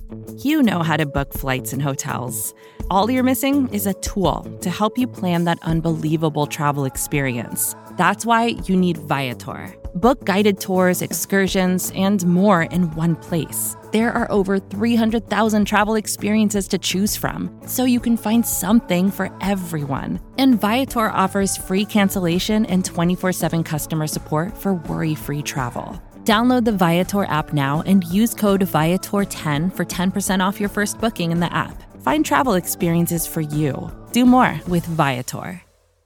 You know how to book flights and hotels. All you're missing is a tool to help you plan that unbelievable travel experience. That's why you need Viator. Book guided tours, excursions, and more in one place. There are over 300,000 travel experiences to choose from, so you can find something for everyone. And Viator offers free cancellation and 24/7 customer support for worry-free travel. Download the Viator app now and use code Viator10 for 10% off your first booking in the app. Find travel experiences for you. Do more with Viator.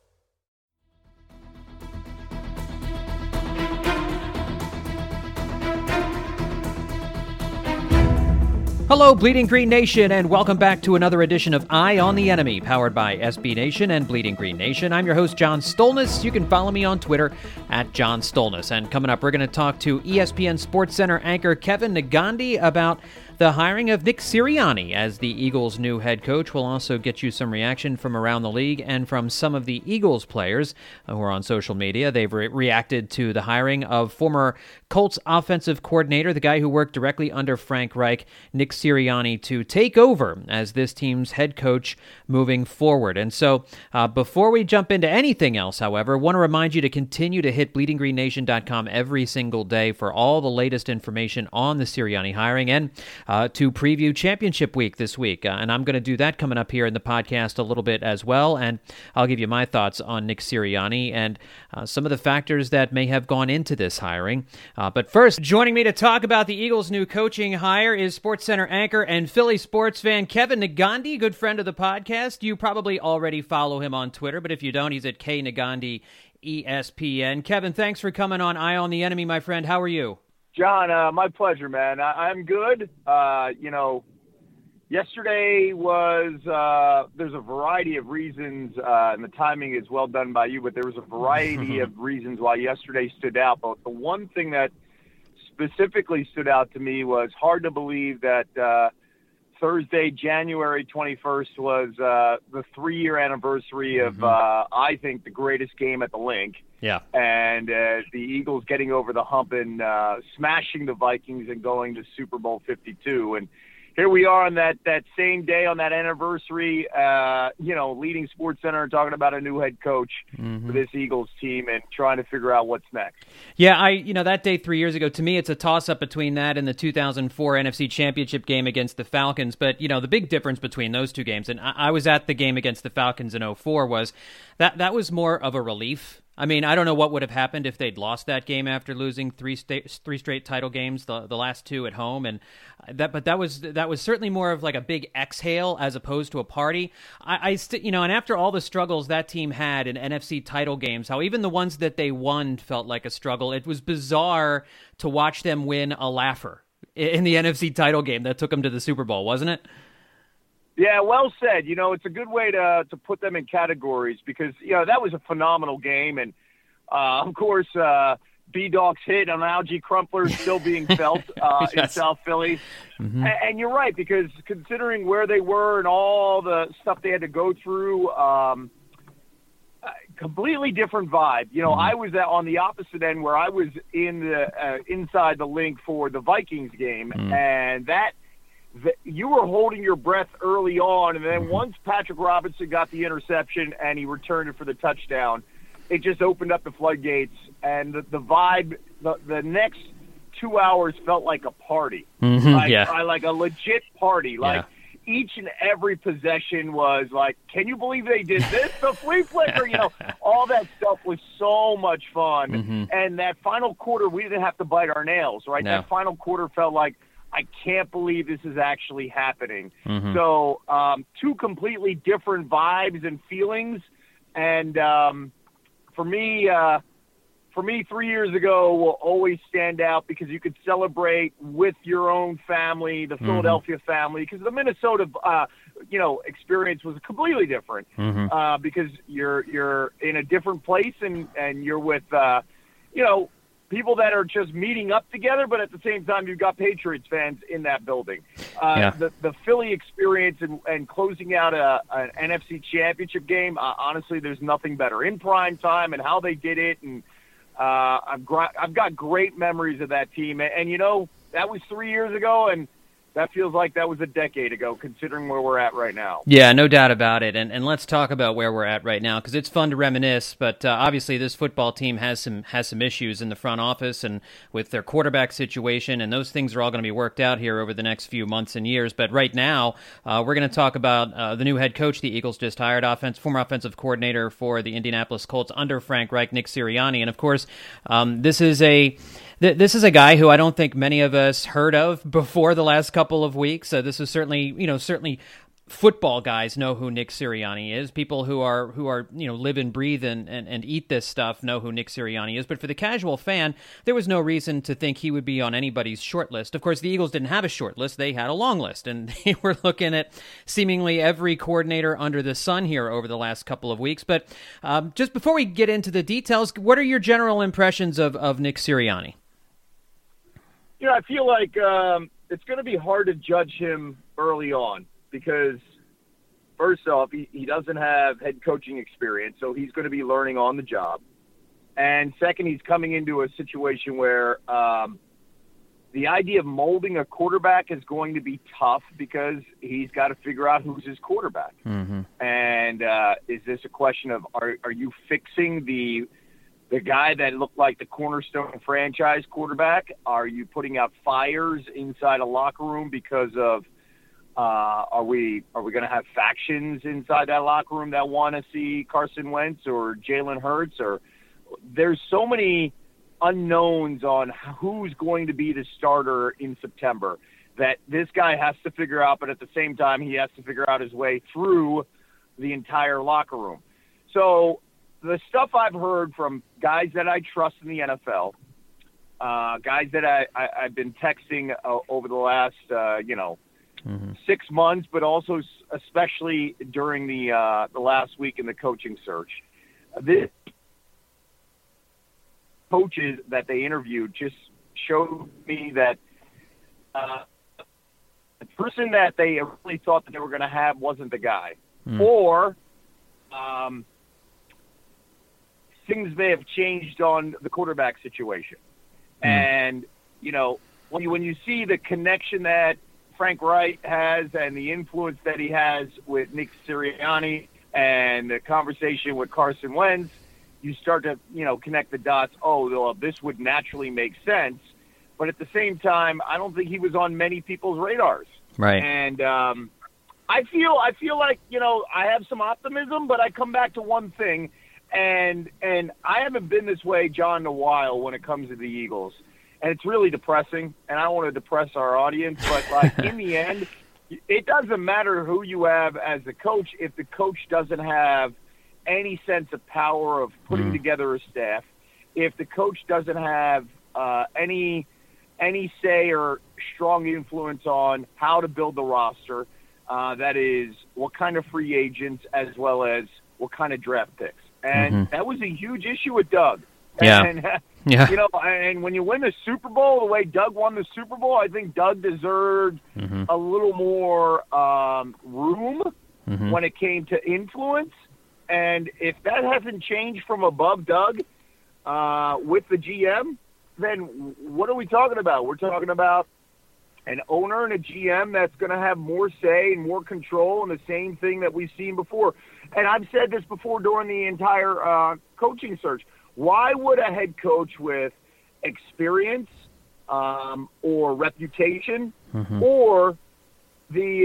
Hello, Bleeding Green Nation, and welcome back to another edition of Eye on the Enemy, powered by SB Nation and Bleeding Green Nation. I'm your host, John Stolnis. You can follow me on Twitter at John Stolnis. And coming up, we're going to talk to ESPN SportsCenter anchor Kevin Negandhi about the hiring of Nick Sirianni as the Eagles' new head coach. We'll also get you some reaction from around the league and from some of the Eagles players who are on social media. They've reacted to the hiring of former Colts offensive coordinator, the guy who worked directly under Frank Reich, Nick Sirianni, to take over as this team's head coach moving forward. And so before we jump into anything else, however, I want to remind you to continue to hit bleedinggreennation.com every single day for all the latest information on the Sirianni hiring and to preview championship week this week. And I'm going to do that coming up here in the podcast a little bit as well. And I'll give you my thoughts on Nick Sirianni and some of the factors that may have gone into this hiring. But first, joining me to talk about the Eagles' new coaching hire is SportsCenter anchor and Philly sports fan Kevin Negandhi, good friend of the podcast. You probably already follow him on Twitter, but if you don't, he's at KNegandhi ESPN. Kevin, thanks for coming on Eye on the Enemy, my friend. How are you? John, my pleasure, man. I'm good. Yesterday was, there's a variety of reasons, and the timing is well done by you, but there was a variety of reasons why yesterday stood out. But the one thing that specifically stood out to me was hard to believe that Thursday, January 21st was the 3-year anniversary of, I think, the greatest game at the Link. Yeah. And the Eagles getting over the hump and smashing the Vikings and going to Super Bowl 52. And here we are on that same day, on that anniversary, leading SportsCenter and talking about a new head coach for this Eagles team and trying to figure out what's next. Yeah, that day 3 years ago, to me, it's a toss-up between that and the 2004 NFC Championship game against the Falcons. But, the big difference between those two games, and I was at the game against the Falcons in 2004, was that was more of a relief. I mean, I don't know what would have happened if they'd lost that game after losing three straight title games, the last two at home, and that was certainly more of like a big exhale as opposed to a party. And after all the struggles that team had in NFC title games, how even the ones that they won felt like a struggle. It was bizarre to watch them win a laugher in the NFC title game that took them to the Super Bowl, wasn't it? Yeah, well said. It's a good way to put them in categories because, that was a phenomenal game. And, of course, B-Dog's hit on Algie Crumpler still being felt Yes. in South Philly. And you're right, because considering where they were and all the stuff they had to go through, completely different vibe. I was on the opposite end where I was in the inside the Link for the Vikings game, and you were holding your breath early on, and then once Patrick Robinson got the interception and he returned it for the touchdown, it just opened up the floodgates, and the vibe, the next 2 hours felt like a party, like a legit party. Like each and every possession was like, can you believe they did this? The flea flicker, all that stuff was so much fun. And that final quarter, we didn't have to bite our nails, right? No. That final quarter felt like, I can't believe this is actually happening. So two completely different vibes and feelings. And for me, 3 years ago will always stand out because you could celebrate with your own family, the Philadelphia family, because the Minnesota, experience was completely different because you're in a different place and you're with, people that are just meeting up together, but at the same time, you've got Patriots fans in that building. The Philly experience and closing out an NFC Championship game, honestly, there's nothing better. In prime time and how they did it, and I've got great memories of that team. And that was 3 years ago, and that feels like that was a decade ago, considering where we're at right now. Yeah, no doubt about it. And let's talk about where we're at right now, because it's fun to reminisce. But obviously, this football team has some issues in the front office and with their quarterback situation, and those things are all going to be worked out here over the next few months and years. But right now, we're going to talk about the new head coach the Eagles just hired, former offensive coordinator for the Indianapolis Colts under Frank Reich, Nick Sirianni. And of course, this is a guy who I don't think many of us heard of before the last couple of weeks. This is certainly football guys know who Nick Sirianni is. People who are live and breathe and eat this stuff know who Nick Sirianni is. But for the casual fan, there was no reason to think he would be on anybody's short list. Of course, the Eagles didn't have a short list. They had a long list, and they were looking at seemingly every coordinator under the sun here over the last couple of weeks. But just before we get into the details, what are your general impressions of Nick Sirianni? I feel like it's going to be hard to judge him early on because, first off, he doesn't have head coaching experience, so he's going to be learning on the job. And second, he's coming into a situation where the idea of molding a quarterback is going to be tough because he's got to figure out who's his quarterback. Mm-hmm. And is this a question of are you fixing the guy that looked like the cornerstone franchise quarterback? Are you putting out fires inside a locker room because of are we going to have factions inside that locker room that want to see Carson Wentz or Jalen Hurts? Or there's so many unknowns on who's going to be the starter in September that this guy has to figure out, but at the same time he has to figure out his way through the entire locker room. So the stuff I've heard from guys that I trust in the NFL, guys that I've been texting over the last, 6 months, but also especially during the last week in the coaching search, this coaches that they interviewed just showed me that the person that they really thought that they were going to have wasn't the guy, or things may have changed on the quarterback situation. And, when you see the connection that Frank Reich has and the influence that he has with Nick Sirianni and the conversation with Carson Wentz, you start to, connect the dots. Oh, well, this would naturally make sense. But at the same time, I don't think he was on many people's radars. Right. And I feel like, I have some optimism, but I come back to one thing. And I haven't been this way, John, in a while when it comes to the Eagles. And it's really depressing, and I don't want to depress our audience, but, in the end, it doesn't matter who you have as the coach if the coach doesn't have any sense of power of putting together a staff, if the coach doesn't have any say or strong influence on how to build the roster, that is what kind of free agents as well as what kind of draft picks. And that was a huge issue with Doug. Yeah. And, yeah. And when you win the Super Bowl, the way Doug won the Super Bowl, I think Doug deserved a little more room when it came to influence. And if that hasn't changed from above Doug with the GM, then what are we talking about? We're talking about an owner and a GM that's going to have more say and more control, and the same thing that we've seen before. And I've said this before during the entire coaching search. Why would a head coach with experience or reputation or the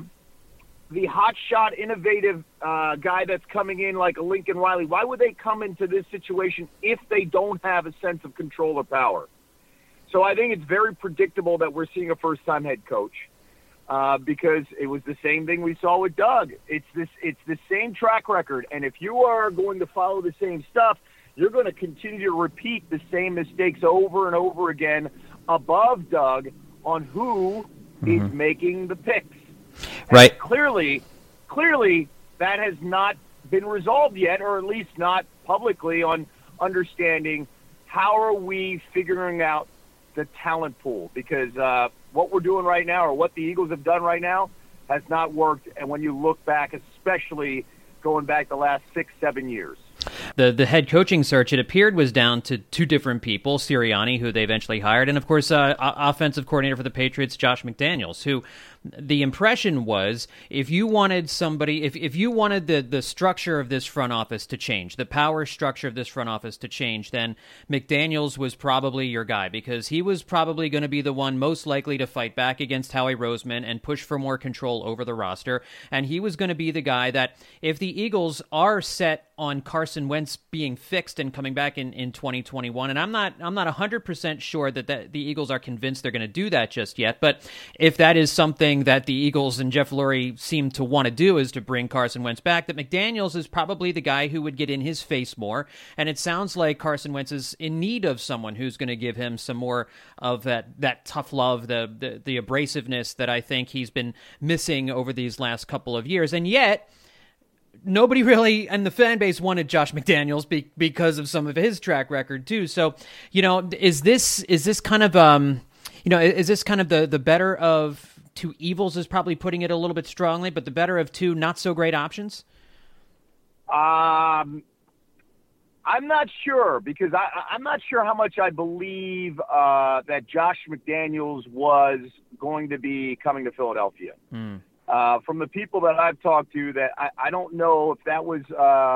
hotshot, innovative guy that's coming in like a Lincoln Riley, why would they come into this situation if they don't have a sense of control or power? So I think it's very predictable that we're seeing a first-time head coach because it was the same thing we saw with Doug. It's the same track record, and if you are going to follow the same stuff, you're going to continue to repeat the same mistakes over and over again above Doug on who is making the picks. Right. And clearly, that has not been resolved yet, or at least not publicly, on understanding how are we figuring out the talent pool. Because what we're doing right now, or what the Eagles have done right now, has not worked. And when you look back, especially going back the last 6-7 years. the head coaching search, it appeared, was down to two different people, Sirianni, who they eventually hired, and of course, offensive coordinator for the Patriots, Josh McDaniels, who the impression was if you wanted somebody, if you wanted the structure of this front office to change, the power structure of this front office to change, then McDaniels was probably your guy, because he was probably going to be the one most likely to fight back against Howie Roseman and push for more control over the roster. And he was going to be the guy that, if the Eagles are set on Carson Wentz being fixed and coming back in 2021, and I'm not 100% sure that the Eagles are convinced they're going to do that just yet, but if that is something that the Eagles and Jeff Lurie seem to want to do, is to bring Carson Wentz back, that McDaniels is probably the guy who would get in his face more. And it sounds like Carson Wentz is in need of someone who's going to give him some more of that tough love, the abrasiveness that I think he's been missing over these last couple of years. And yet, nobody really, and the fan base wanted Josh McDaniels because of some of his track record too. So, is this kind of is this kind of the better of two evils, is probably putting it a little bit strongly, but the better of two not so great options? I'm not sure, because I'm not sure how much I believe that Josh McDaniels was going to be coming to Philadelphia. From the people that I've talked to, that I don't know if that was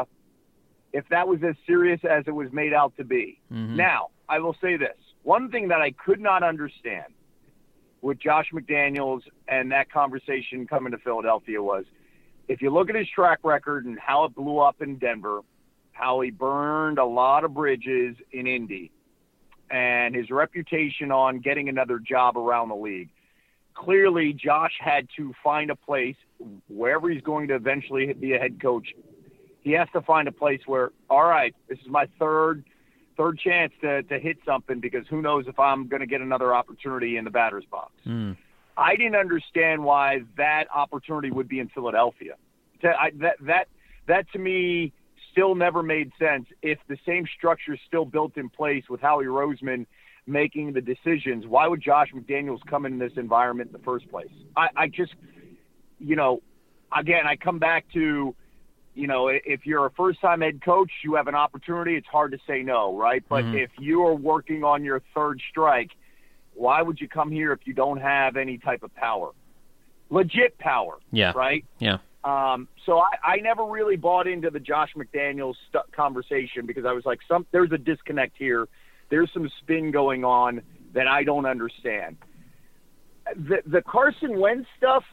as serious as it was made out to be. Mm-hmm. Now, I will say this. One thing that I could not understand with Josh McDaniels and that conversation coming to Philadelphia was, if you look at his track record and how it blew up in Denver, how he burned a lot of bridges in Indy, and his reputation on getting another job around the league, clearly Josh had to find a place, wherever he's going to eventually be a head coach, he has to find a place where, all right, this is my third chance to hit something, because who knows if I'm going to get another opportunity in the batter's box. I didn't understand why that opportunity would be in Philadelphia. That to me still never made sense. If the same structure is still built in place with Howie Roseman making the decisions, why would Josh McDaniels come in this environment in the first place? I just, again, I come back to, if you're a first-time head coach, you have an opportunity, it's hard to say no, right? But if you are working on your third strike, why would you come here if you don't have any type of power? Legit power, right? Yeah. So I never really bought into the Josh McDaniels conversation, because I was like, there's a disconnect here. There's some spin going on that I don't understand. The Carson Wentz stuff,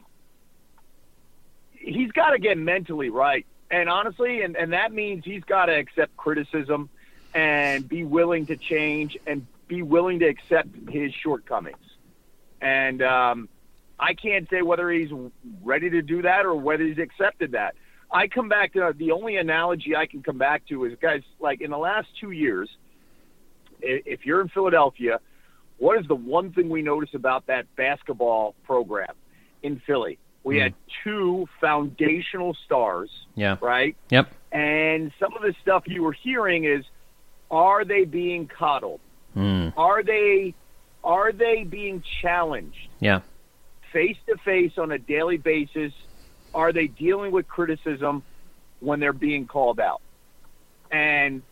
he's got to get mentally right. And honestly, and that means he's got to accept criticism and be willing to change and be willing to accept his shortcomings. And I can't say whether he's ready to do that or whether he's accepted that. I come back to the only analogy I can come back to is, guys, like in the last 2 years, if you're in Philadelphia, what is the one thing we notice about that basketball program in Philly? We had two foundational stars, right? Yep. And some of the stuff you were hearing is, are they being coddled? Are they being challenged? Yeah. Face to face on a daily basis? Are they dealing with criticism when they're being called out? And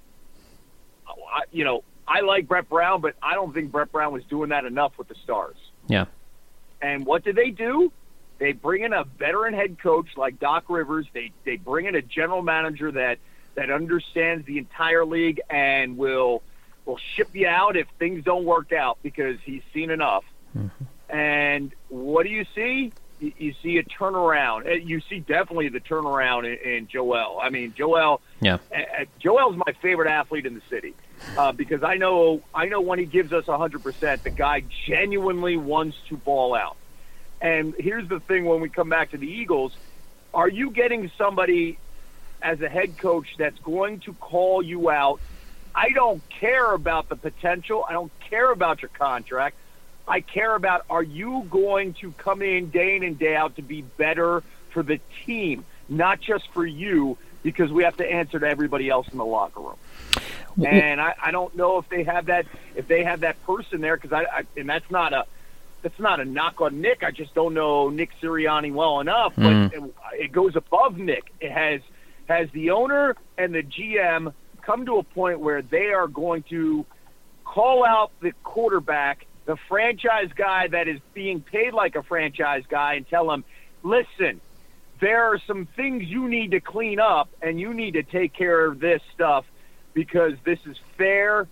I like Brett Brown, but I don't think Brett Brown was doing that enough with the Stars. Yeah. And what did they do? They bring in a veteran head coach like Doc Rivers. They bring in a general manager that understands the entire league and will ship you out if things don't work out, because he's seen enough. And what do you see? You see a turnaround. You see definitely the turnaround in Joel. I mean, Joel's my favorite athlete in the city, because I know when he gives us 100%, the guy genuinely wants to ball out. And here's the thing, when we come back to the Eagles, are you getting somebody as a head coach that's going to call you out? I don't care about the potential. I don't care about your contract. I care about, are you going to come in and day out to be better for the team, not just for you, because we have to answer to everybody else in the locker room. And I don't know if they have that person there, because and that's not a knock on Nick. I just don't know Nick Sirianni well enough, but it goes above Nick. It has Has the owner and the GM come to a point where they are going to call out the quarterback, the franchise guy that is being paid like a franchise guy, and tell him, listen, there are some things you need to clean up, and you need to take care of this stuff because this is fair,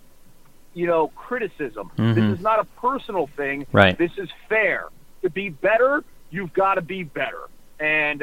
criticism. Mm-hmm. This is not a personal thing. Right. This is fair. To be better, you've got to be better. And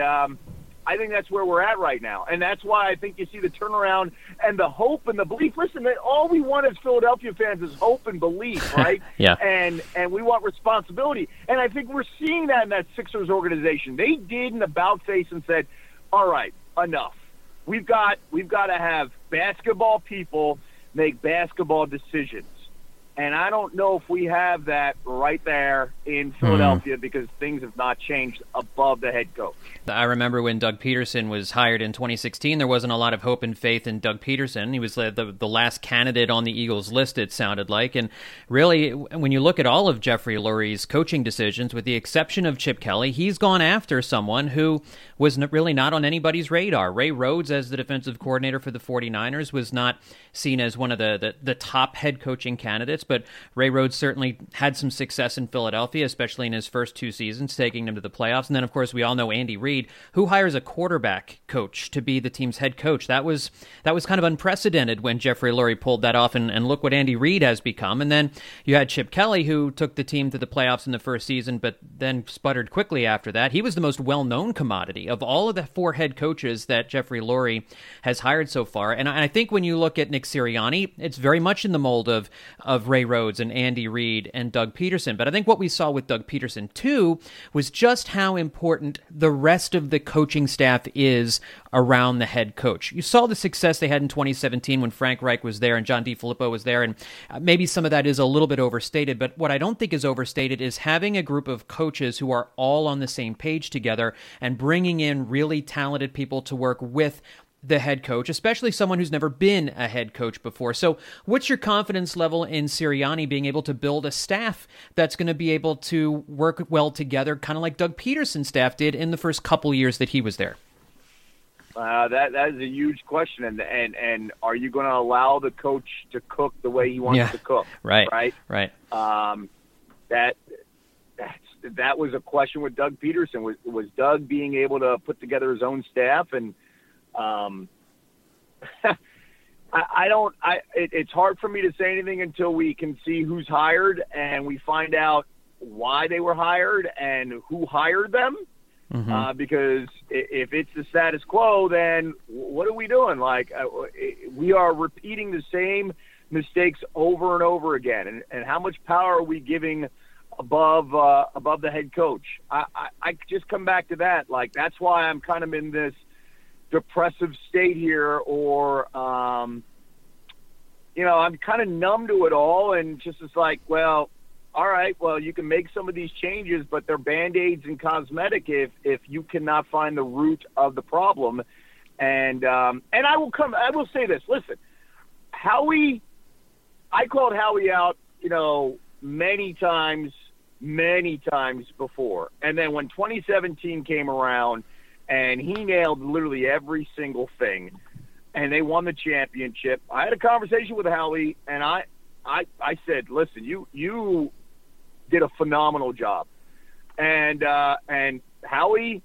I think that's where we're at right now. And that's why I think you see the turnaround and the hope and the belief. Listen, all we want as Philadelphia fans is hope and belief, right? Yeah. And we want responsibility. And I think we're seeing that in that Sixers organization. They did an about face and said, all right, enough. We've got to have basketball people make basketball decisions. And I don't know if we have that right there in Philadelphia because things have not changed above the head coach. I remember when Doug Peterson was hired in 2016, there wasn't a lot of hope and faith in Doug Peterson. He was the last candidate on the Eagles list, it sounded like. And really, when you look at all of Jeffrey Lurie's coaching decisions, with the exception of Chip Kelly, he's gone after someone who was really not on anybody's radar. Ray Rhodes, as the defensive coordinator for the 49ers, was not seen as one of the top head coaching candidates, but Ray Rhodes certainly had some success in Philadelphia, especially in his first 2 seasons, taking them to the playoffs. And then, of course, we all know Andy Reid, who hires a quarterback coach to be the team's head coach. That was kind of unprecedented when Jeffrey Lurie pulled that off, and look what Andy Reid has become. And then you had Chip Kelly, who took the team to the playoffs in the first season, but then sputtered quickly after that. He was the most well-known commodity of all of the 4 head coaches that Jeffrey Lurie has hired so far. And I think when you look at Nick Sirianni, it's very much in the mold of Ray Rhodes and Andy Reid and Doug Peterson. But I think what we saw with Doug Peterson, too, was just how important the rest of the coaching staff is around the head coach. You saw the success they had in 2017 when Frank Reich was there and John DeFilippo was there, and maybe some of that is a little bit overstated, but what I don't think is overstated is having a group of coaches who are all on the same page together and bringing in really talented people to work with the head coach, especially someone who's never been a head coach before. So what's your confidence level in Sirianni being able to build a staff that's going to be able to work well together, kind of like Doug Peterson's staff did in the first couple years that he was there? That is a huge question, and are you going to allow the coach to cook the way he wants to cook? Right. That was a question with Doug Peterson. Was Doug being able to put together his own staff? And it's hard for me to say anything until we can see who's hired and we find out why they were hired and who hired them. Mm-hmm. Because if it's the status quo, then what are we doing? We are repeating the same mistakes over and over again. And how much power are we giving above the head coach? I just come back to that. That's why I'm kind of in this depressive state here, or I'm kind of numb to it all, and just it's like, well, all right, well, you can make some of these changes, but they're Band-Aids and cosmetic if you cannot find the root of the problem. And I will say this, listen, Howie, I called Howie out, many times before. And then when 2017 came around, and he nailed literally every single thing, and they won the championship, I had a conversation with Howie, and I said, listen, you did a phenomenal job. And Howie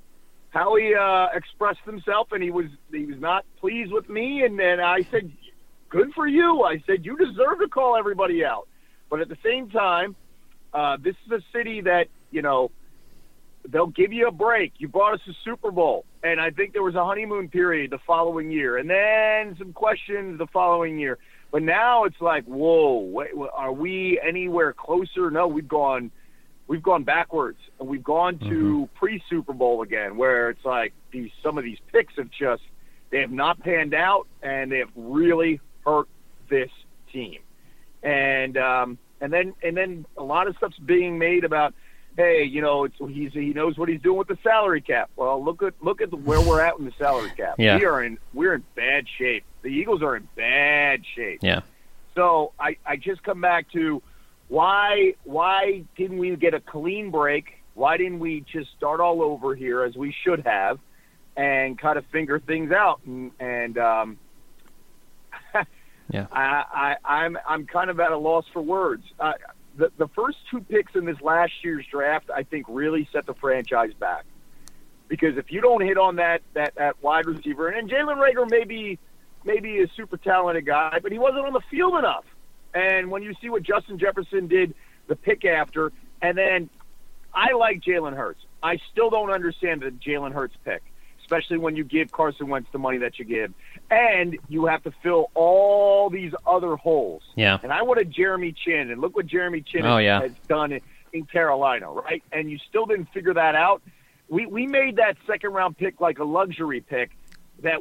expressed himself, and he was not pleased with me, and then I said, good for you. I said, you deserve to call everybody out. But at the same time, this is a city that, they'll give you a break. You brought us a Super Bowl. And I think there was a honeymoon period the following year. And then some questions the following year. But now it's like, whoa, wait, are we anywhere closer? No, we've gone backwards. And we've gone to pre-Super Bowl again, where it's like some of these picks they have not panned out, and they have really hurt this team. And then a lot of stuff's being made about, hey, he knows what he's doing with the salary cap. Well, look at where we're at in the salary cap. Yeah. We're in bad shape. The Eagles are in bad shape. Yeah. So I just come back to why didn't we get a clean break? Why didn't we just start all over here as we should have? and kind of figure things out. And yeah, I'm kind of at a loss for words. The first 2 picks in this last year's draft, I think, really set the franchise back. Because if you don't hit on that wide receiver, and Jalen Reagor may be a super talented guy, but he wasn't on the field enough. And when you see what Justin Jefferson did the pick after, and then I like Jalen Hurts. I still don't understand the Jalen Hurts pick, especially when you give Carson Wentz the money that you give. And you have to fill all these other holes. Yeah. And I wanted Jeremy Chinn, and look what Jeremy Chinn has done in Carolina, right? And you still didn't figure that out. We made that second-round pick like a luxury pick that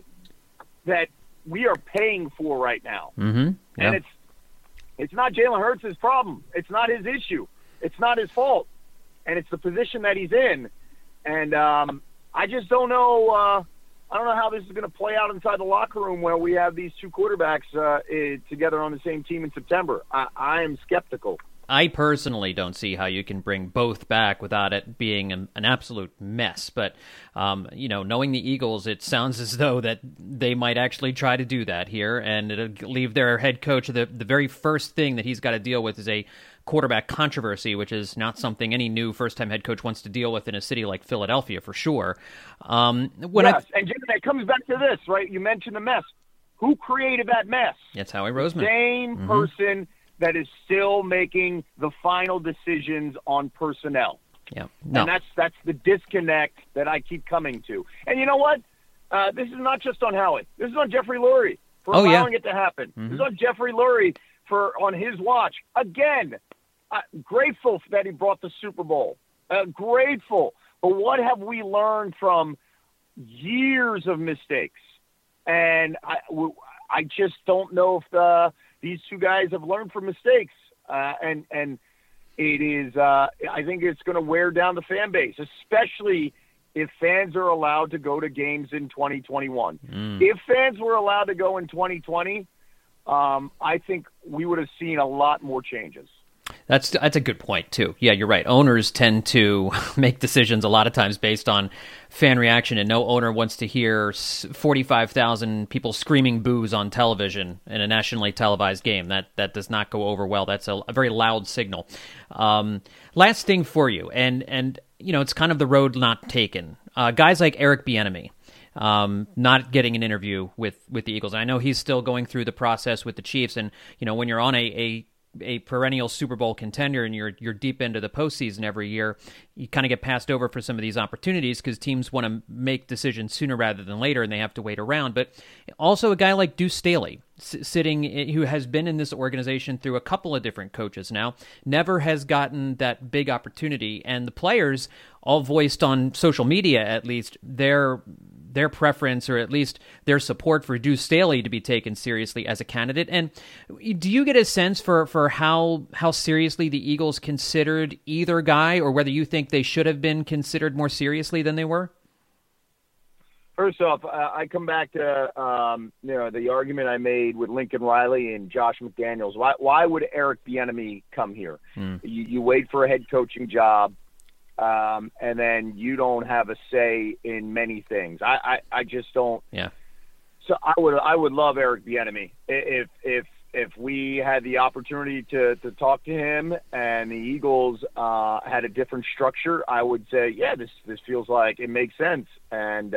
we are paying for right now. Mm-hmm. Yeah. And it's not Jalen Hurts' problem. It's not his issue. It's not his fault. And it's the position that he's in. And I just don't know. I don't know how this is going to play out inside the locker room where we have these 2 quarterbacks together on the same team in September. I am skeptical. I personally don't see how you can bring both back without it being an absolute mess. But, knowing the Eagles, it sounds as though that they might actually try to do that here, and it'll leave their head coach, the very first thing that he's got to deal with is a quarterback controversy, which is not something any new first-time head coach wants to deal with in a city like Philadelphia, for sure. And Jimmy, that comes back to this, right? You mentioned the mess. Who created that mess? It's Howie Roseman. Same person that is still making the final decisions on personnel. Yeah, no. And that's the disconnect that I keep coming to. And you know what? This is not just on Howie. This is on Jeffrey Lurie for allowing it to happen. Mm-hmm. This is on Jeffrey Lurie on his watch. Again, grateful that he brought the Super Bowl. Grateful. But what have we learned from years of mistakes? And I just don't know if these 2 guys have learned from mistakes. And it is, I think it's going to wear down the fan base, especially if fans are allowed to go to games in 2021. If fans were allowed to go in 2020, I think we would have seen a lot more changes. That's a good point, too. Yeah, you're right. Owners tend to make decisions a lot of times based on fan reaction, and no owner wants to hear 45,000 people screaming boos on television in a nationally televised game. That does not go over well. That's a very loud signal. Last thing for you, and it's kind of the road not taken. Guys like Eric Bieniemy, not getting an interview with the Eagles. I know he's still going through the process with the Chiefs, and when you're on a perennial Super Bowl contender and you're deep into the postseason every year, you kind of get passed over for some of these opportunities because teams want to make decisions sooner rather than later, and they have to wait around. But also a guy like Deuce Staley, who has been in this organization through a couple of different coaches now, never has gotten that big opportunity, and the players all voiced on social media, at least, their preference, or at least their support for Deuce Staley to be taken seriously as a candidate. And do you get a sense for how seriously the Eagles considered either guy, or whether you think they should have been considered more seriously than they were? First off, I come back to the argument I made with Lincoln Riley and Josh McDaniels. Why would Eric Bieniemy come here? You wait for a head coaching job. And then you don't have a say in many things. I just don't. Yeah. So I would love Eric Bieniemy if we had the opportunity to talk to him and the Eagles had a different structure. I would say, yeah, this feels like it makes sense. And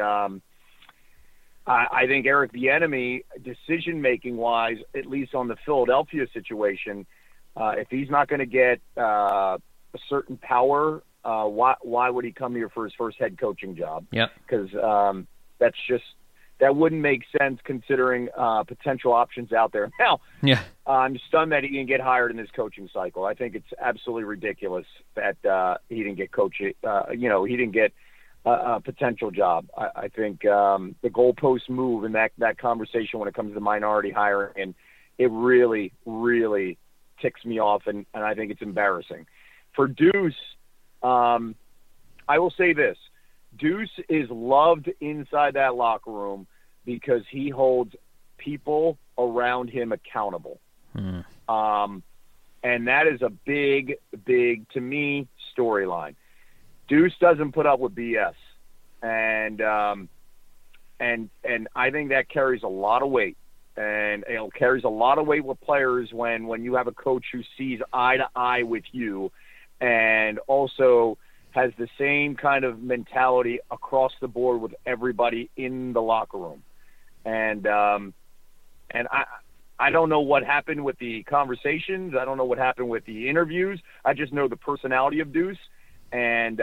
I think Eric Bieniemy, decision making wise, at least on the Philadelphia situation, if he's not going to get a certain power. Why would he come here for his first head coaching job? Yeah, because that wouldn't make sense considering potential options out there. Now, I'm stunned that he didn't get hired in this coaching cycle. I think it's absolutely ridiculous that he didn't get coaching. He didn't get a potential job. I think the goalpost move in that conversation when it comes to minority hiring, and it really, really ticks me off, and I think it's embarrassing. For Deuce, I will say this. Deuce is loved inside that locker room because he holds people around him accountable. And that is a big, to me, storyline. Deuce doesn't put up with BS. And And I think that carries a lot of weight. And it carries a lot of weight with players when you have a coach who sees eye to eye with you and also has the same kind of mentality across the board with everybody in the locker room. And I don't know what happened with the conversations. I don't know what happened with the interviews. I just know the personality of Deuce. And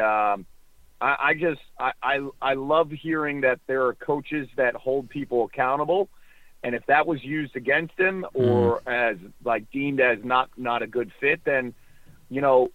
I love hearing that there are coaches that hold people accountable. And if that was used against him or as like deemed as not a good fit, then, you know,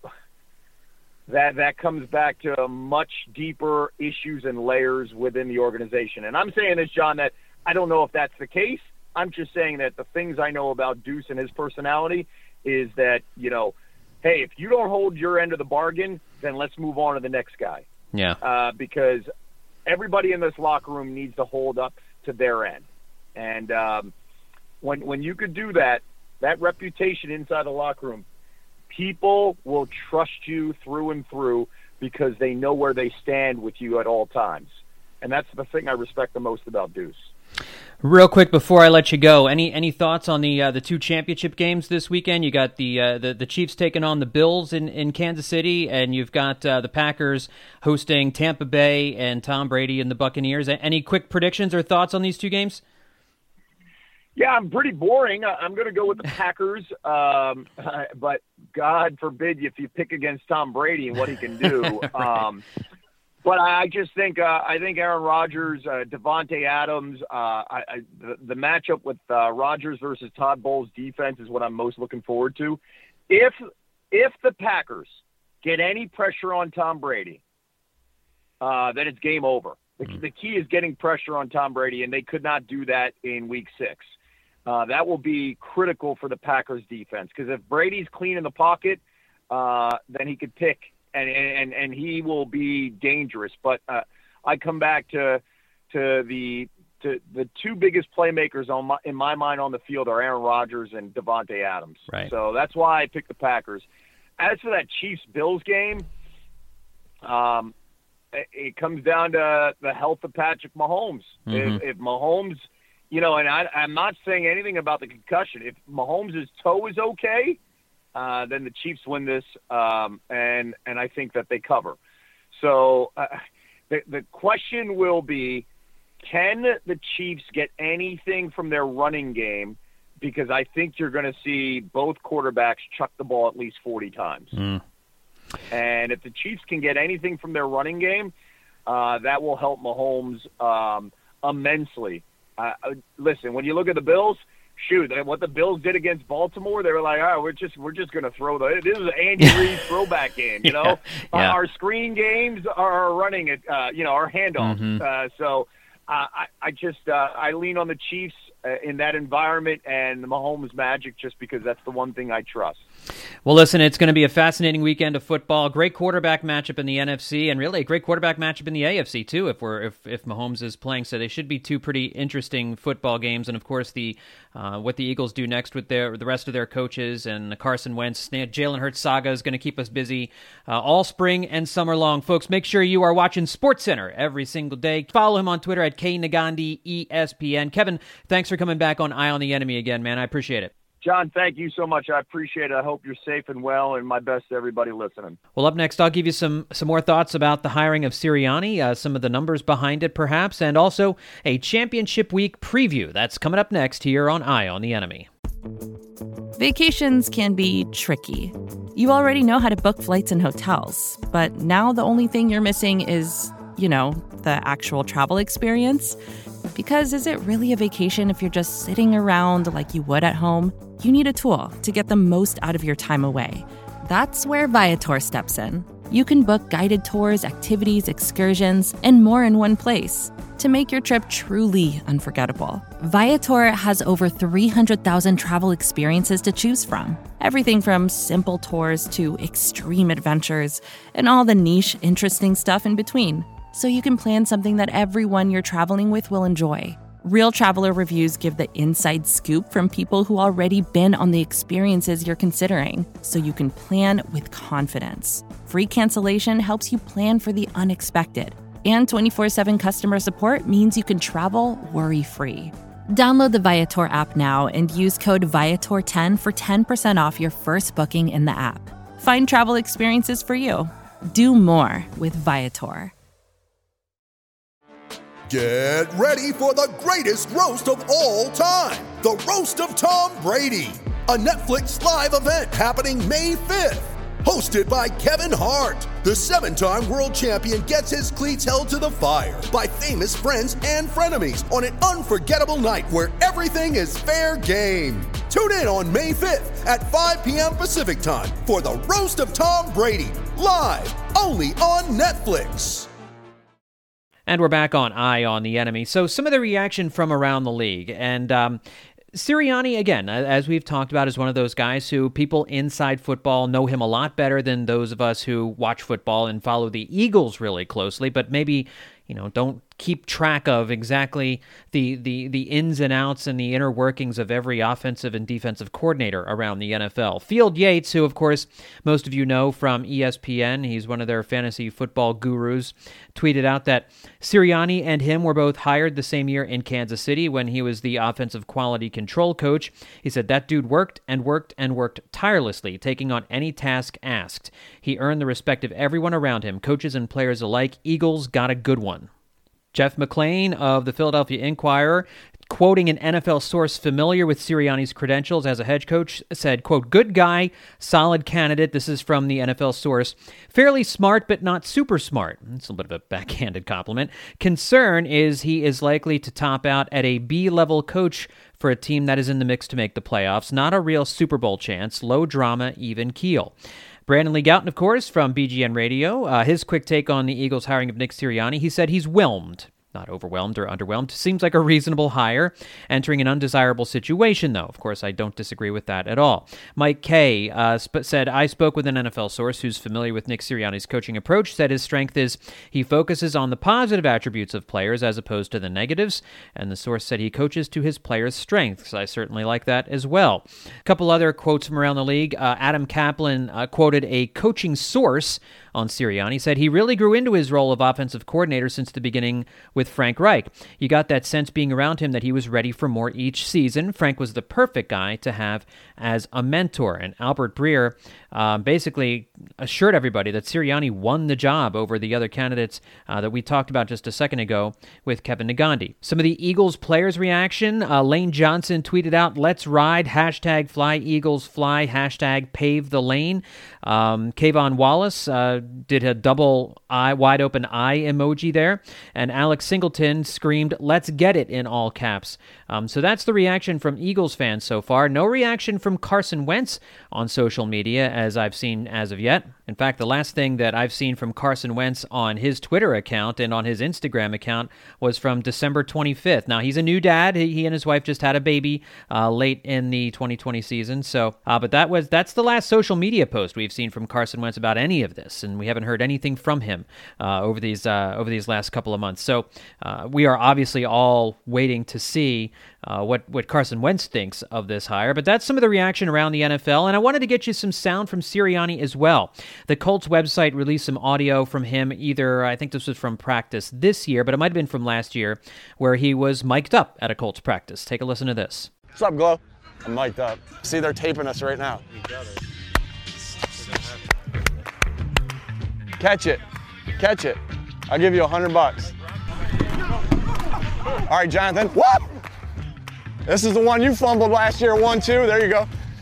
that comes back to much deeper issues and layers within the organization. And I'm saying this, John, that I don't know if that's the case. I'm just saying that the things I know about Deuce and his personality is that, you know, hey, if you don't hold your end of the bargain, then let's move on to the next guy. Yeah. Because everybody in this locker room needs to hold up to their end. And when you could do that, that reputation inside the locker room, people will trust you through and through because they know where they stand with you at all times. And that's the thing I respect the most about Deuce. Real quick before I let you go, any thoughts on the two championship games this weekend? You got the Chiefs taking on the Bills in Kansas City, and you've got the Packers hosting Tampa Bay and Tom Brady and the Buccaneers. Any quick predictions or thoughts on these two games? Yeah, I'm pretty boring. I'm going to go with the Packers, but God forbid if you pick against Tom Brady and what he can do. Right. But I just think I think Aaron Rodgers, Devontae Adams, the matchup with Rodgers versus Todd Bowles' defense is what I'm most looking forward to. If the Packers get any pressure on Tom Brady, then it's game over. The key is getting pressure on Tom Brady, and they could not do that in Week 6. That will be critical for the Packers defense because if Brady's clean in the pocket, then he could pick and he will be dangerous. But I come back to the two biggest playmakers in my mind on the field are Aaron Rodgers and Devontae Adams. Right. So that's why I picked the Packers. As for that Chiefs-Bills game, it comes down to the health of Patrick Mahomes. If Mahomes, you know, and I'm not saying anything about the concussion. If Mahomes' toe is okay, then the Chiefs win this, and I think that they cover. So the question will be, can the Chiefs get anything from their running game? Because I think you're going to see both quarterbacks chuck the ball at least 40 times. And if the Chiefs can get anything from their running game, that will help Mahomes immensely. Listen, when you look at the Bills, shoot, what the Bills did against Baltimore, they were like, "Oh, we're just going to throw this is an Andy Reid throwback game." You know, our screen games are running at our handoffs. So I lean on the Chiefs in that environment and the Mahomes magic just because that's the one thing I trust. Well, listen, it's going to be a fascinating weekend of football. Great quarterback matchup in the NFC, and really a great quarterback matchup in the AFC too. If Mahomes is playing, so they should be two pretty interesting football games. And of course, what the Eagles do next with the rest of their coaches and the Carson Wentz, Jalen Hurts saga is going to keep us busy all spring and summer long. Folks, make sure you are watching SportsCenter every single day. Follow him on Twitter at KNagandi ESPN. Kevin, thanks for coming back on Eye on the Enemy again, man. I appreciate it. John, thank you so much. I appreciate it. I hope you're safe and well, and my best to everybody listening. Well, up next, I'll give you some more thoughts about the hiring of Sirianni, some of the numbers behind it, perhaps, and also a championship week preview. That's coming up next here on Eye on the Enemy. Vacations can be tricky. You already know how to book flights and hotels, but now the only thing you're missing is, the actual travel experience. Because is it really a vacation if you're just sitting around like you would at home? You need a tool to get the most out of your time away. That's where Viator steps in. You can book guided tours, activities, excursions, and more in one place to make your trip truly unforgettable. Viator has over 300,000 travel experiences to choose from. Everything from simple tours to extreme adventures and all the niche, interesting stuff in between. So you can plan something that everyone you're traveling with will enjoy. Real traveler reviews give the inside scoop from people who already been on the experiences you're considering, so you can plan with confidence. Free cancellation helps you plan for the unexpected. And 24/7 customer support means you can travel worry-free. Download the Viator app now and use code Viator10 for 10% off your first booking in the app. Find travel experiences for you. Do more with Viator. Get ready for the greatest roast of all time, the Roast of Tom Brady, a Netflix live event happening May 5th. Hosted by Kevin Hart, the 7-time world champion gets his cleats held to the fire by famous friends and frenemies on an unforgettable night where everything is fair game. Tune in on May 5th at 5 p.m. Pacific time for the Roast of Tom Brady, live only on Netflix. And we're back on Eye on the Enemy. So some of the reaction from around the league, and Sirianni, again, as we've talked about, is one of those guys who people inside football know him a lot better than those of us who watch football and follow the Eagles really closely, but maybe, don't keep track of exactly the ins and outs and the inner workings of every offensive and defensive coordinator around the NFL. Field Yates, who, of course, most of you know from ESPN, he's one of their fantasy football gurus, tweeted out that Sirianni and him were both hired the same year in Kansas City when he was the offensive quality control coach. He said that dude worked and worked and worked tirelessly, taking on any task asked. He earned the respect of everyone around him, coaches and players alike. Eagles got a good one. Jeff McLean of the Philadelphia Inquirer, quoting an NFL source familiar with Sirianni's credentials as a head coach, said, quote, "Good guy, solid candidate." This is from the NFL source. "Fairly smart, but not super smart." It's a little bit of a backhanded compliment. "Concern is he is likely to top out at a B-level coach for a team that is in the mix to make the playoffs. Not a real Super Bowl chance. Low drama, even keel." Brandon Lee Gouton, of course, from BGN Radio, his quick take on the Eagles' hiring of Nick Sirianni. He said he's whelmed. Not overwhelmed or underwhelmed. Seems like a reasonable hire. Entering an undesirable situation, though. Of course, I don't disagree with that at all. Mike Kay said, "I spoke with an NFL source who's familiar with Nick Sirianni's coaching approach, said his strength is he focuses on the positive attributes of players as opposed to the negatives, and the source said he coaches to his players' strengths." I certainly like that as well. A couple other quotes from around the league. Adam Kaplan quoted a coaching source on Sirianni, said he really grew into his role of offensive coordinator since the beginning with Frank Reich. You got that sense being around him that he was ready for more each season. Frank was the perfect guy to have as a mentor. And Albert Breer basically assured everybody that Sirianni won the job over the other candidates that we talked about just a second ago with Kevin Negandhi. Some of the Eagles players' reaction, Lane Johnson tweeted out, "Let's ride, hashtag fly Eagles fly, hashtag pave the lane." Kayvon Wallace did a double eye, wide open eye emoji there. And Alex Singleton screamed, "Let's get it," in all caps. So that's the reaction from Eagles fans so far. No reaction from Carson Wentz on social media, as I've seen as of yet. In fact, the last thing that I've seen from Carson Wentz on his Twitter account and on his Instagram account was from December 25th. Now, he's a new dad. He and his wife just had a baby late in the 2020 season. So, but that's the last social media post we've seen from Carson Wentz about any of this, and we haven't heard anything from him over these last couple of months. So, we are obviously all waiting to see what Carson Wentz thinks of this hire. But that's some of the reaction around the NFL, and I wanted to get you some sound from Sirianni as well. The Colts website released some audio from him, I think this was from practice this year, but it might have been from last year, where he was mic'd up at a Colts practice. Take a listen to this. What's up, Glow? I'm mic'd up. See, they're taping us right now. Catch it. Catch it. I'll give you $100. All right, Jonathan. Whoop! This is the one you fumbled last year, 1-2. There you go.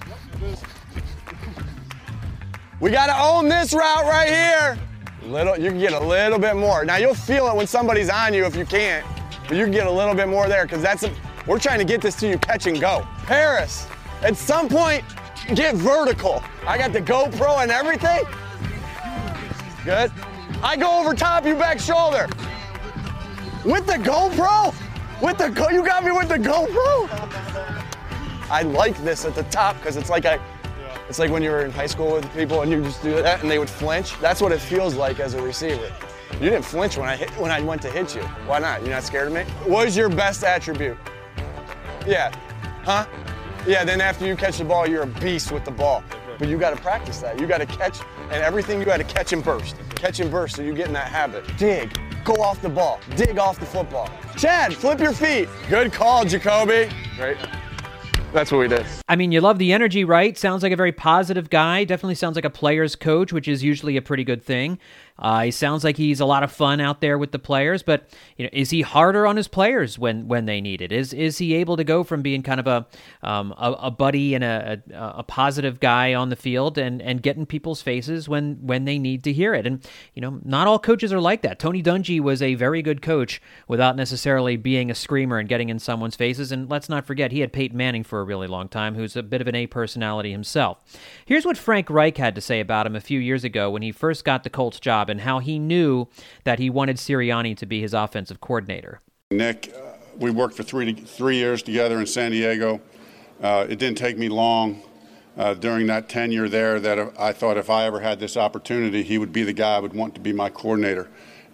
We got to own this route right here. You can get a little bit more. Now, you'll feel it when somebody's on you if you can't, but you can get a little bit more there because we're trying to get this to you catch and go. Harris, at some point, get vertical. I got the GoPro and everything. Good. I go over top, you back shoulder. With the GoPro? You got me with the GoPro? I like this at the top because it's like when you were in high school with people and you just do that and they would flinch. That's what it feels like as a receiver. You didn't flinch when I went to hit you. Why not? You're not scared of me? What is your best attribute? Yeah. Huh? Yeah, then after you catch the ball, you're a beast with the ball. But you got to practice that. You got to catch, and everything you got to catch and burst. Catch and burst so you get in that habit. Dig. go off the ball, dig off the football. Chad, flip your feet. Good call, Jacoby. Right. That's what we did. I mean, you love the energy, right? Sounds like a very positive guy. Definitely sounds like a player's coach, which is usually a pretty good thing. He sounds like he's a lot of fun out there with the players, but is he harder on his players when they need it? Is he able to go from being kind of a buddy and a positive guy on the field and get in people's faces when they need to hear it? And not all coaches are like that. Tony Dungy was a very good coach without necessarily being a screamer and getting in someone's faces. And let's not forget, he had Peyton Manning for a really long time, who's a bit of an A personality himself. Here's what Frank Reich had to say about him a few years ago when he first got the Colts job, and how he knew that he wanted Sirianni to be his offensive coordinator. Nick, we worked for three years together in San Diego. It didn't take me long during that tenure there that I thought if I ever had this opportunity, he would be the guy I would want to be my coordinator.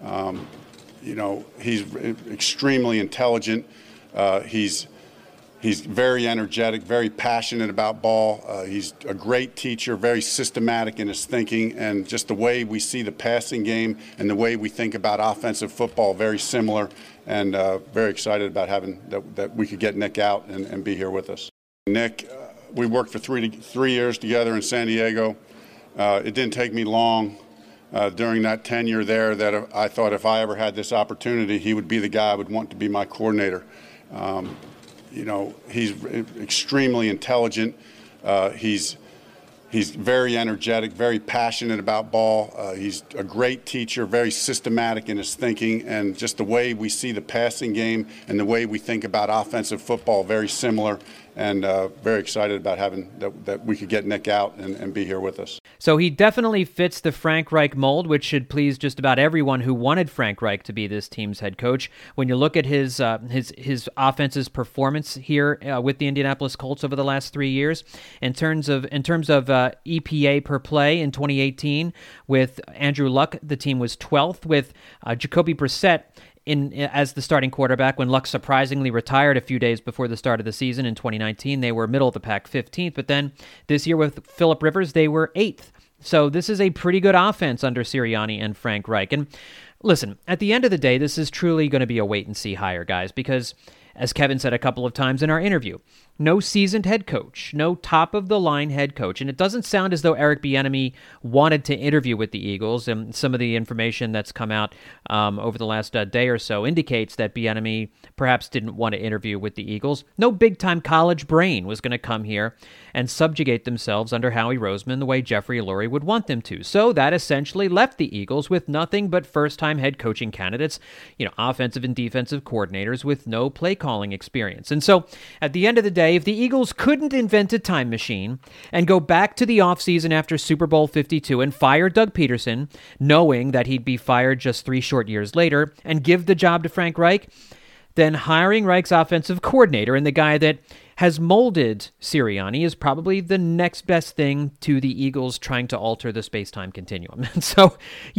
He's extremely intelligent. He's very energetic, very passionate about ball. He's a great teacher, very systematic in his thinking, and just the way we see the passing game and the way we think about offensive football, very similar, and very excited about having that we could get Nick out and be here with us. Nick, we worked for three years together in San Diego. It didn't take me long during that tenure there that I thought if I ever had this opportunity, he would be the guy I would want to be my coordinator. He's extremely intelligent. He's very energetic, very passionate about ball. He's a great teacher, very systematic in his thinking, and just the way we see the passing game and the way we think about offensive football, very similar, and very excited about having that we could get Nick out and be here with us. So he definitely fits the Frank Reich mold, which should please just about everyone who wanted Frank Reich to be this team's head coach. When you look at his offense's performance here with the Indianapolis Colts over the last 3 years, in terms of EPA per play in 2018, with Andrew Luck, the team was 12th. With Jacoby Brissett as the starting quarterback, when Luck surprisingly retired a few days before the start of the season in 2019, they were middle of the pack, 15th. But then this year with Phillip Rivers, they were 8th. So this is a pretty good offense under Sirianni and Frank Reich. And listen, at the end of the day, this is truly going to be a wait-and-see hire, guys, because as Kevin said a couple of times in our interview, no seasoned head coach, no top-of-the-line head coach. And it doesn't sound as though Eric Bieniemy wanted to interview with the Eagles. And some of the information that's come out over the last day or so indicates that Bieniemy perhaps didn't want to interview with the Eagles. No big-time college brain was going to come here and subjugate themselves under Howie Roseman the way Jeffrey Lurie would want them to. So that essentially left the Eagles with nothing but first-time head coaching candidates, offensive and defensive coordinators with no play-calling experience. And so at the end of the day, if the Eagles couldn't invent a time machine and go back to the offseason after Super Bowl 52 and fire Doug Peterson, knowing that he'd be fired just 3 short years later, and give the job to Frank Reich, then hiring Reich's offensive coordinator and the guy that has molded Sirianni is probably the next best thing to the Eagles trying to alter the space-time continuum. And so,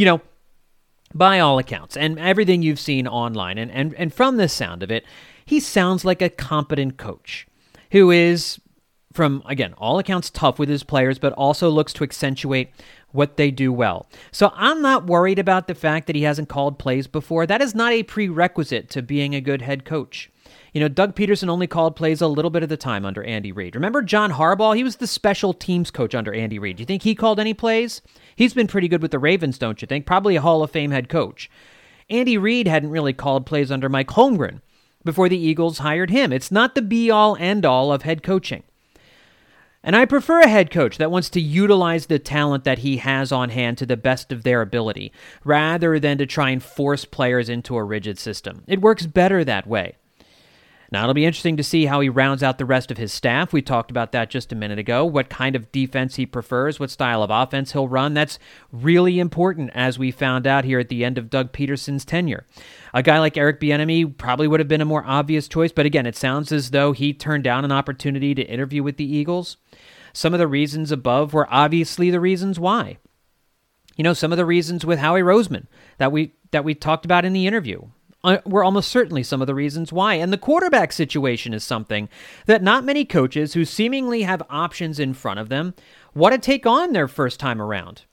by all accounts, and everything you've seen online, and from the sound of it, he sounds like a competent coach who is, from, again, all accounts tough with his players, but also looks to accentuate what they do well. So I'm not worried about the fact that he hasn't called plays before. That is not a prerequisite to being a good head coach. Doug Peterson only called plays a little bit at a time under Andy Reid. Remember John Harbaugh? He was the special teams coach under Andy Reid. Do you think he called any plays? He's been pretty good with the Ravens, don't you think? Probably a Hall of Fame head coach. Andy Reid hadn't really called plays under Mike Holmgren before the Eagles hired him. It's not the be-all, end-all of head coaching. And I prefer a head coach that wants to utilize the talent that he has on hand to the best of their ability, rather than to try and force players into a rigid system. It works better that way. Now, it'll be interesting to see how he rounds out the rest of his staff. We talked about that just a minute ago, what kind of defense he prefers, what style of offense he'll run. That's really important, as we found out here at the end of Doug Peterson's tenure. A guy like Eric Bieniemy probably would have been a more obvious choice, but again, it sounds as though he turned down an opportunity to interview with the Eagles. Some of the reasons above were obviously the reasons why. Some of the reasons with Howie Roseman that we talked about in the interview were almost certainly some of the reasons why. And the quarterback situation is something that not many coaches who seemingly have options in front of them want to take on their first time around.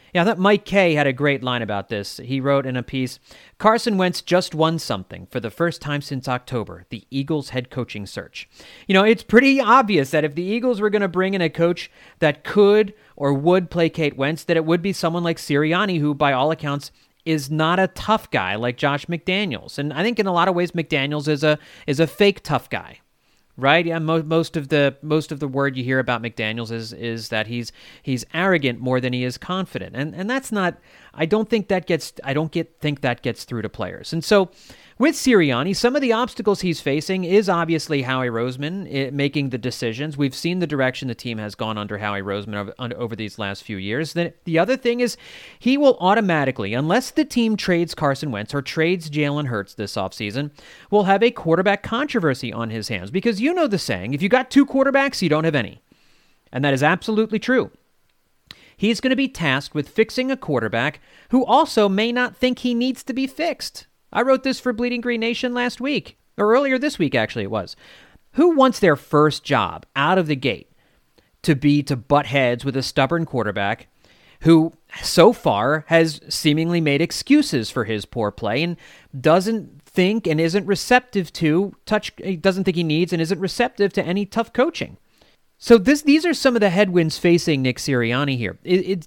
Yeah, I thought Mike Kay had a great line about this. He wrote in a piece, Carson Wentz just won something for the first time since October, the Eagles head coaching search. It's pretty obvious that if the Eagles were going to bring in a coach that could or would placate Wentz, that it would be someone like Sirianni, who by all accounts is not a tough guy like Josh McDaniels. And I think in a lot of ways McDaniels is a fake tough guy. Right? Yeah, most of the word you hear about McDaniels is that he's arrogant more than he is confident. And that's not, I don't think that gets through to players. And so with Sirianni, some of the obstacles he's facing is obviously Howie Roseman making the decisions. We've seen the direction the team has gone under Howie Roseman over these last few years. The other thing is he will automatically, unless the team trades Carson Wentz or trades Jalen Hurts this offseason, will have a quarterback controversy on his hands. Because you know the saying, if you got two quarterbacks, you don't have any. And that is absolutely true. He's going to be tasked with fixing a quarterback who also may not think he needs to be fixed. I wrote this for Bleeding Green Nation last week, or earlier this week, actually it was. Who wants their first job out of the gate to butt heads with a stubborn quarterback who so far has seemingly made excuses for his poor play and doesn't think and isn't receptive to doesn't think he needs and isn't receptive to any tough coaching? So these are some of the headwinds facing Nick Sirianni here.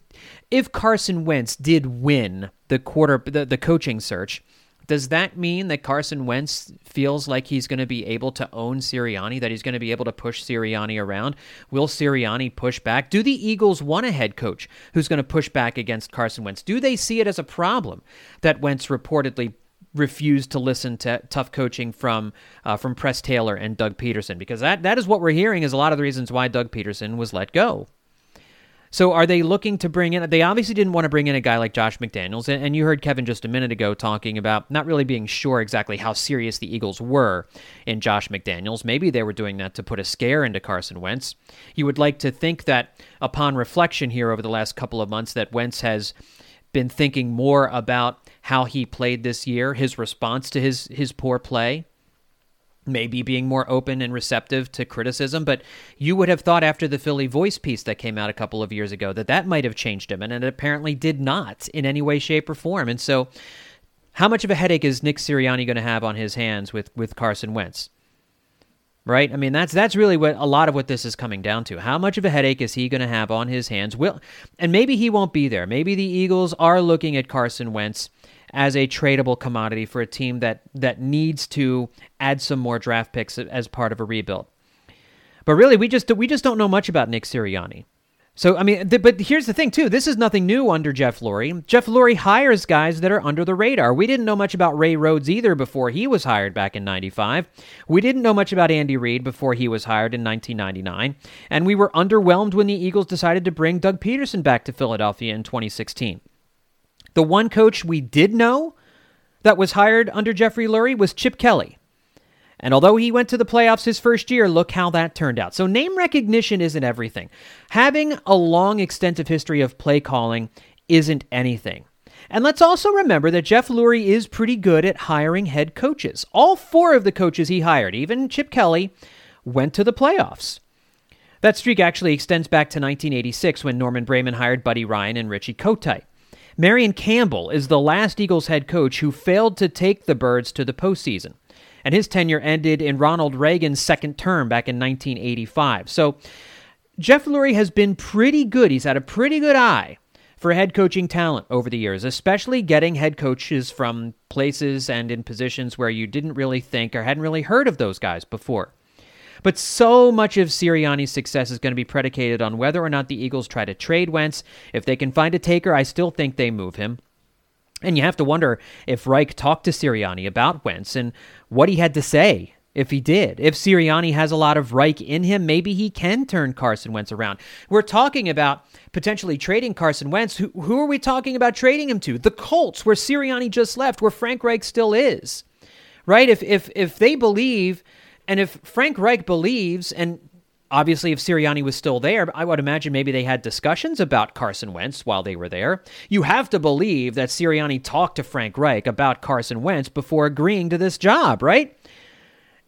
If Carson Wentz did win the coaching search, does that mean that Carson Wentz feels like he's going to be able to own Sirianni, that he's going to be able to push Sirianni around? Will Sirianni push back? Do the Eagles want a head coach who's going to push back against Carson Wentz? Do they see it as a problem that Wentz reportedly refused to listen to tough coaching from Press Taylor and Doug Peterson? Because that is what we're hearing is a lot of the reasons why Doug Peterson was let go. So are they looking to bring in, they obviously didn't want to bring in a guy like Josh McDaniels, and you heard Kevin just a minute ago talking about not really being sure exactly how serious the Eagles were in Josh McDaniels. Maybe they were doing that to put a scare into Carson Wentz. You would like to think that upon reflection here over the last couple of months that Wentz has been thinking more about how he played this year, his response to his poor play, maybe being more open and receptive to criticism, but you would have thought after the Philly Voice piece that came out a couple of years ago that might have changed him, and it apparently did not in any way, shape, or form. And so how much of a headache is Nick Sirianni going to have on his hands with Carson Wentz? Right? I mean, that's really what a lot of what this is coming down to. How much of a headache is he going to have on his hands? And maybe he won't be there. Maybe the Eagles are looking at Carson Wentz as a tradable commodity for a team that needs to add some more draft picks as part of a rebuild. But really, we just don't know much about Nick Sirianni. So, I mean, but here's the thing, too. This is nothing new under Jeff Lurie. Jeff Lurie hires guys that are under the radar. We didn't know much about Ray Rhodes either before he was hired back in 95. We didn't know much about Andy Reid before he was hired in 1999. And we were underwhelmed when the Eagles decided to bring Doug Peterson back to Philadelphia in 2016. The one coach we did know that was hired under Jeffrey Lurie was Chip Kelly. And although he went to the playoffs his first year, look how that turned out. So name recognition isn't everything. Having a long, extensive history of play calling isn't anything. And let's also remember that Jeff Lurie is pretty good at hiring head coaches. All four of the coaches he hired, even Chip Kelly, went to the playoffs. That streak actually extends back to 1986 when Norman Brayman hired Buddy Ryan and Richie Kotite. Marion Campbell is the last Eagles head coach who failed to take the Birds to the postseason. And his tenure ended in Ronald Reagan's second term back in 1985. So Jeff Lurie has been pretty good. He's had a pretty good eye for head coaching talent over the years, especially getting head coaches from places and in positions where you didn't really think or hadn't really heard of those guys before. But so much of Sirianni's success is going to be predicated on whether or not the Eagles try to trade Wentz. If they can find a taker, I still think they move him. And you have to wonder if Reich talked to Sirianni about Wentz and what he had to say if he did. If Sirianni has a lot of Reich in him, maybe he can turn Carson Wentz around. We're talking about potentially trading Carson Wentz. Who are we talking about trading him to? The Colts, where Sirianni just left, where Frank Reich still is. Right? If they believe, and if Frank Reich believes, and obviously, if Sirianni was still there, I would imagine maybe they had discussions about Carson Wentz while they were there. You have to believe that Sirianni talked to Frank Reich about Carson Wentz before agreeing to this job, right?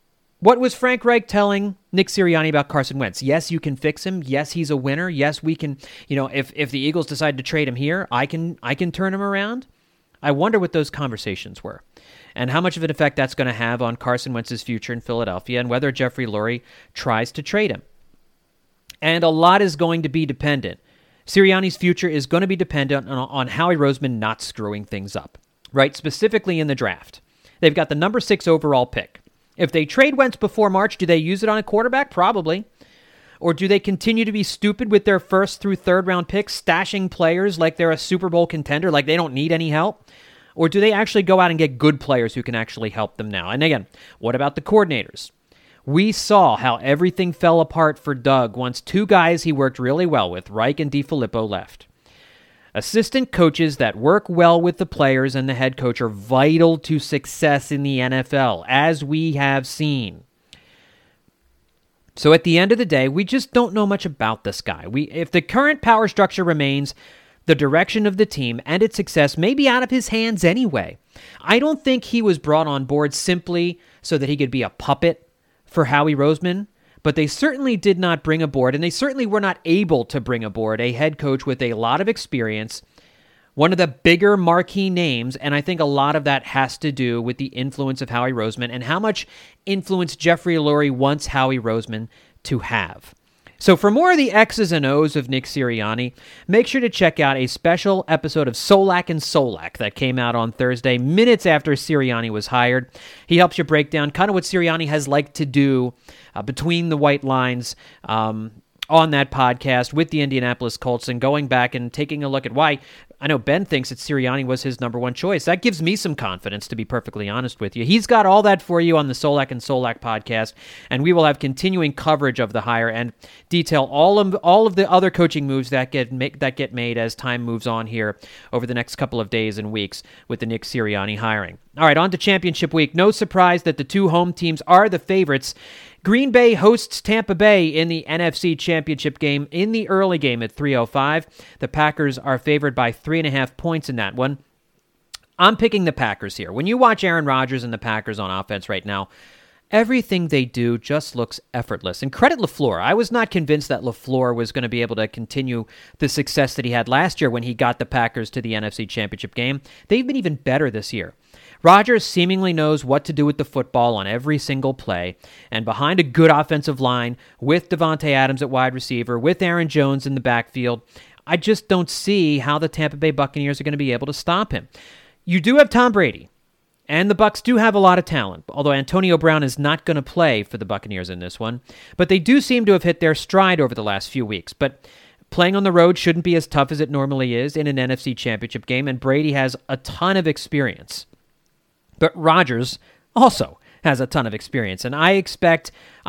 What was Frank Reich telling Nick Sirianni about Carson Wentz? Yes, you can fix him. Yes, he's a winner. Yes, we can, if the Eagles decide to trade him here, I can turn him around. I wonder what those conversations were and how much of an effect that's going to have on Carson Wentz's future in Philadelphia and whether Jeffrey Lurie tries to trade him. And a lot is going to be dependent. Sirianni's future is going to be dependent on Howie Roseman not screwing things up, right? Specifically in the draft. They've got the number 6 overall pick. If they trade Wentz before March, do they use it on a quarterback? Probably. Or do they continue to be stupid with their first through third round picks, stashing players like they're a Super Bowl contender, like they don't need any help? Or do they actually go out and get good players who can actually help them now? And again, what about the coordinators? We saw how everything fell apart for Doug once 2 guys he worked really well with, Reich and DiFilippo, left. Assistant coaches that work well with the players and the head coach are vital to success in the NFL, as we have seen. So at the end of the day, we just don't know much about this guy. If the current power structure remains, the direction of the team and its success may be out of his hands anyway. I don't think he was brought on board simply so that he could be a puppet for Howie Roseman. But they certainly did not bring aboard, and they certainly were not able to bring aboard a head coach with a lot of experience, one of the bigger marquee names, and I think a lot of that has to do with the influence of Howie Roseman and how much influence Jeffrey Lurie wants Howie Roseman to have. So for more of the X's and O's of Nick Sirianni, make sure to check out a special episode of Solak and Solak that came out on Thursday, minutes after Sirianni was hired. He helps you break down kind of what Sirianni has liked to do between the white lines on that podcast with the Indianapolis Colts and going back and taking a look at why. I know Ben thinks that Sirianni was his number 1 choice. That gives me some confidence, to be perfectly honest with you. He's got all that for you on the Solak and Solak podcast, and we will have continuing coverage of the hire and detail all of the other coaching moves that get made as time moves on here over the next couple of days and weeks with the Nick Sirianni hiring. All right, on to championship week. No surprise that the 2 home teams are the favorites. Green Bay hosts Tampa Bay in the NFC Championship game in the early game at 3:05. The Packers are favored by 3.5 points in that one. I'm picking the Packers here. When you watch Aaron Rodgers and the Packers on offense right now, everything they do just looks effortless. And credit LaFleur. I was not convinced that LaFleur was going to be able to continue the success that he had last year when he got the Packers to the NFC Championship game. They've been even better this year. Rodgers seemingly knows what to do with the football on every single play, and behind a good offensive line, with Devontae Adams at wide receiver, with Aaron Jones in the backfield, I just don't see how the Tampa Bay Buccaneers are going to be able to stop him. You do have Tom Brady, and the Bucs do have a lot of talent, although Antonio Brown is not going to play for the Buccaneers in this one, but they do seem to have hit their stride over the last few weeks. But playing on the road shouldn't be as tough as it normally is in an NFC Championship game, and Brady has a ton of experience. But Rodgers also has a ton of experience, and I expect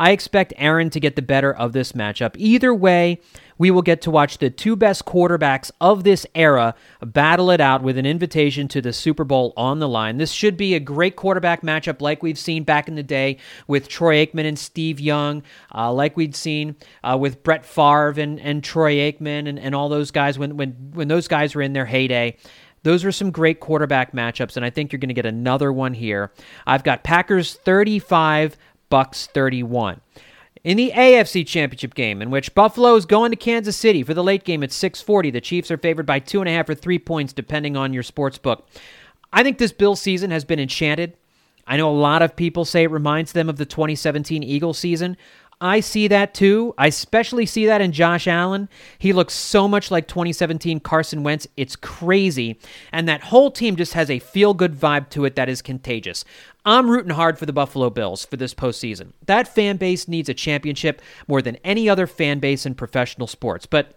Aaron to get the better of this matchup. Either way, we will get to watch the 2 best quarterbacks of this era battle it out with an invitation to the Super Bowl on the line. This should be a great quarterback matchup like we've seen back in the day with Troy Aikman and Steve Young, like we'd seen with Brett Favre and Troy Aikman and all those guys when those guys were in their heyday. Those were some great quarterback matchups, and I think you're going to get another one here. I've got Packers 35, Bucs 31. In the AFC Championship game, in which Buffalo is going to Kansas City for the late game at 6:40, the Chiefs are favored by 2.5 or 3 points, depending on your sports book. I think this Bills season has been enchanted. I know a lot of people say it reminds them of the 2017 Eagles season. I see that too. I especially see that in Josh Allen. He looks so much like 2017 Carson Wentz. It's crazy. And that whole team just has a feel-good vibe to it that is contagious. I'm rooting hard for the Buffalo Bills for this postseason. That fan base needs a championship more than any other fan base in professional sports. But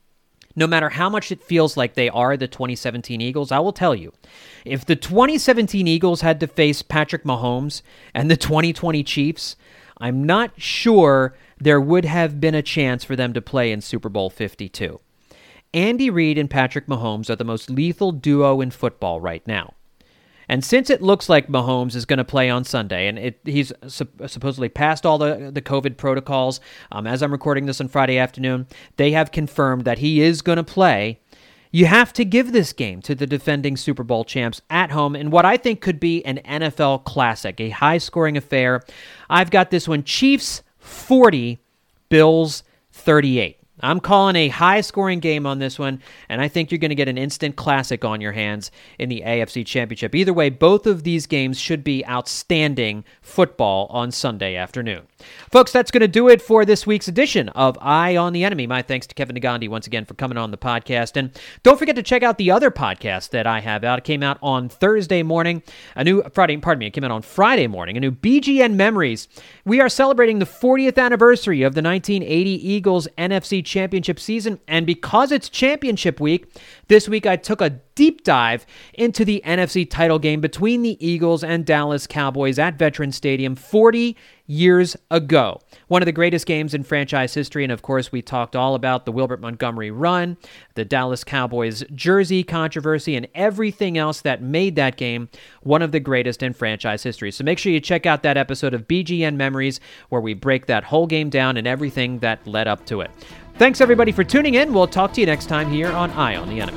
no matter how much it feels like they are the 2017 Eagles, I will tell you, if the 2017 Eagles had to face Patrick Mahomes and the 2020 Chiefs, I'm not sure there would have been a chance for them to play in Super Bowl 52. Andy Reid and Patrick Mahomes are the most lethal duo in football right now. And since it looks like Mahomes is going to play on Sunday, and he's supposedly passed all the COVID protocols, as I'm recording this on Friday afternoon, they have confirmed that he is going to play. You have to give this game to the defending Super Bowl champs at home in what I think could be an NFL classic, a high-scoring affair. I've got this one, Chiefs 40, Bills 38. I'm calling a high-scoring game on this one, and I think you're going to get an instant classic on your hands in the AFC Championship. Either way, both of these games should be outstanding football on Sunday afternoon. Folks, that's going to do it for this week's edition of Eye on the Enemy. My thanks to Kevin Negandhi once again for coming on the podcast. And don't forget to check out the other podcast that I have out. It came out on Thursday morning. It came out on Friday morning. A new BGN Memories. We are celebrating the 40th anniversary of the 1980 Eagles NFC Championship season. And because it's championship week, this week I took a deep dive into the NFC title game between the Eagles and Dallas Cowboys at Veterans Stadium 40 years ago. One of the greatest games in franchise history, and of course we talked all about the Wilbert Montgomery run, the Dallas Cowboys jersey controversy, and everything else that made that game one of the greatest in franchise history. So make sure you check out that episode of BGN Memories where we break that whole game down and everything that led up to it. Thanks everybody for tuning in. We'll talk to you next time here on Eye on the Enemy.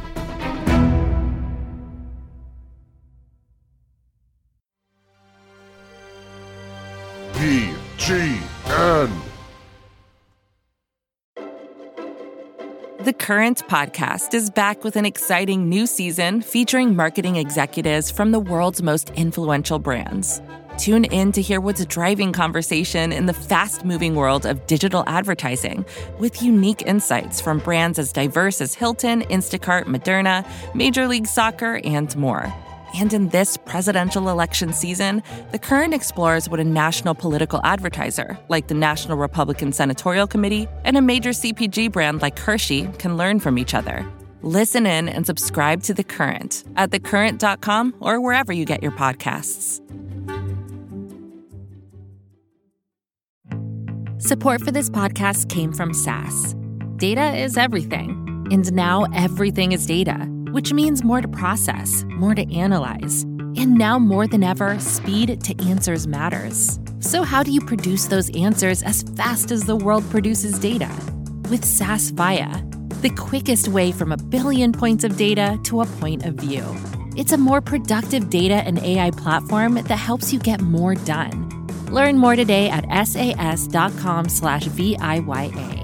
BGN. The Current podcast is back with an exciting new season featuring marketing executives from the world's most influential brands. Tune in to hear what's driving conversation in the fast-moving world of digital advertising with unique insights from brands as diverse as Hilton, Instacart, Moderna, Major League Soccer, and more. And in this presidential election season, The Current explores what a national political advertiser, like the National Republican Senatorial Committee, and a major CPG brand like Hershey can learn from each other. Listen in and subscribe to The Current at thecurrent.com or wherever you get your podcasts. Support for this podcast came from SAS. Data is everything, and now everything is data, which means more to process, more to analyze. And now more than ever, speed to answers matters. So how do you produce those answers as fast as the world produces data? With SAS Viya, the quickest way from a billion points of data to a point of view. It's a more productive data and AI platform that helps you get more done. Learn more today at sas.com/VIYA.